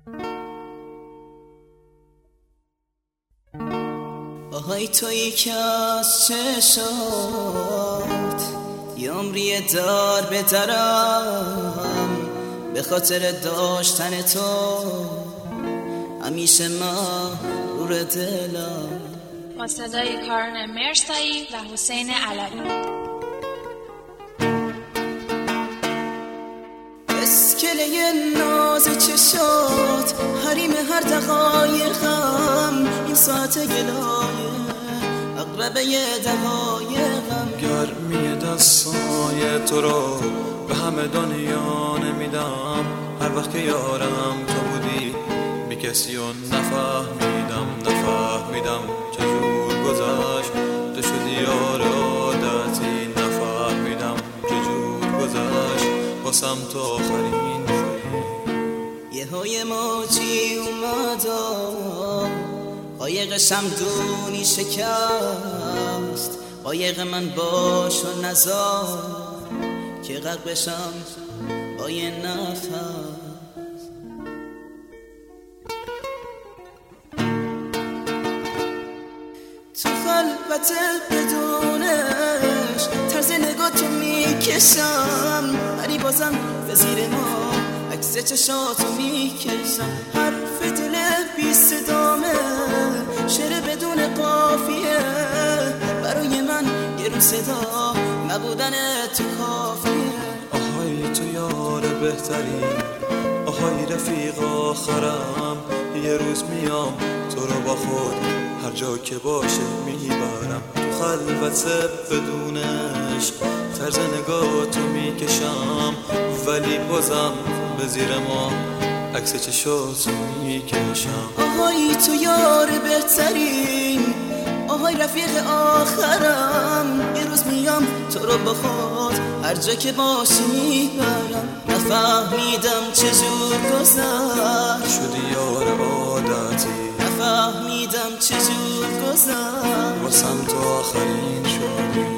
آهای تویی که از چشات یه عمری دار به درم، به خاطر داشتن تو همیشه مغرور دلم. با صدای کارن مرسایی و حسین علوی. اسکله ناز چشات حریم هر دقایقم، این ساعت گلایه اقربه دقایقم. گرمی دستای تو رو به همه دنیا نمیدم، هر وقت که یارم تو بودی بی کسی و نفهمیدم چجور گذشت تو شدی یار عادتی، نفهمیدم چجور گذشت واسم تو آخرین یه های موجی اومدا قایق شمدونی شکست، قایق من باش و نزار که غرق بشم با یه نفس. تو خلوت بدونش طرز نگاه تو میکشم، ولی بازم به زیر ما عکس چشاتو میکشم. حرف دل بی صدامه شعر بدون قافیه، برای من یه رو صدا نبودن تو کافیه. آهای تو یار بهتری، آهای رفیق آخرم، یه روز میام تو رو با خود هر جا که باشه میبرم. تو خلوت بدون عشق طرز نگاه تو میکشم، ولی بازم به زیر ما عکس چشاتو میکشم. آهای تو یار بهترین، آهای رفیق آخرم، یه روز میام تو رو با خود هر جا که باشی میبرم. نفهمیدم چجور گذشت شدی یار عادتی، نفهمیدم چجور گذشت واسم تو آخرین شدی.